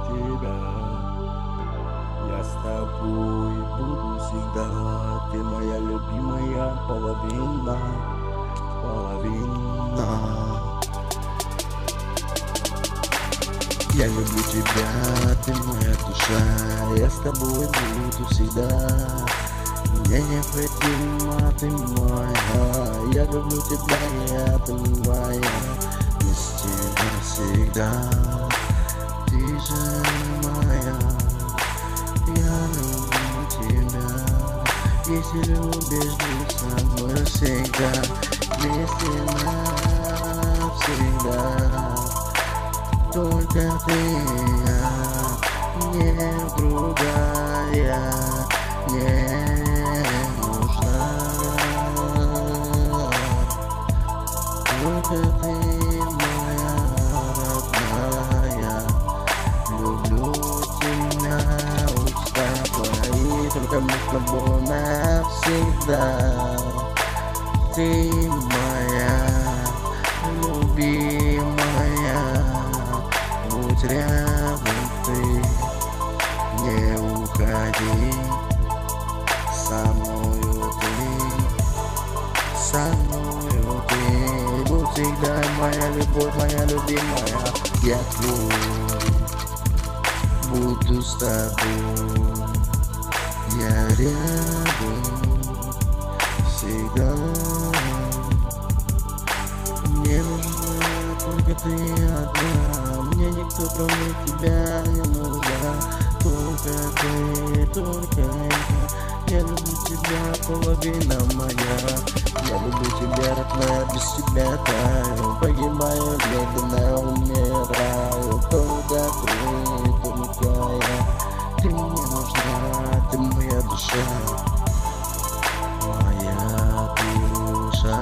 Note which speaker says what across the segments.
Speaker 1: тебя. Я с тобой буду всегда. Ты моя любимая половина. Я люблю тебя, ты моя душа. Я с тобой буду всегда. Мне необходима ты моя. Я люблю тебя, ты моя. Без тебя всегда. Ты же моя. Я люблю тебя. Если любишь, будь со мной всегда. Вместе навсегда. Только ты, не другая, не нужна. Только ты моя родная. Люблю тебя, уста твои, только мы с тобой навсегда. Ты моя любимая. Будь рядом ты, не уходи. Со мною ты, будь всегда моя любовь, моя любимая. Я твой, буду с тобой. Я рядом всегда. Мне нужна только ты одна. Мне никто кроме тебя не нужна. Только это. Я люблю тебя, половина моя. Я люблю тебя, родная, без тебя таю. Погибаю, медленно умираю. Только я. Ты мне нужна, ты моя душа. Моя душа.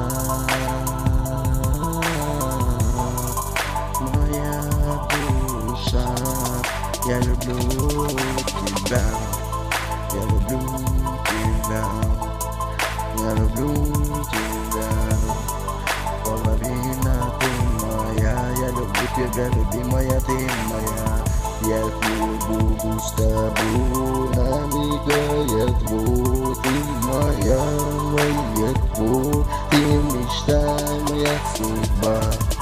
Speaker 1: Я люблю тебя, я люблю тебя, я люблю тебя. Половина ты моя, я люблю тебя, любимая ты моя. Я буду с тобой навек, я твой, ты моя, твой, ты мечта, моя судьба.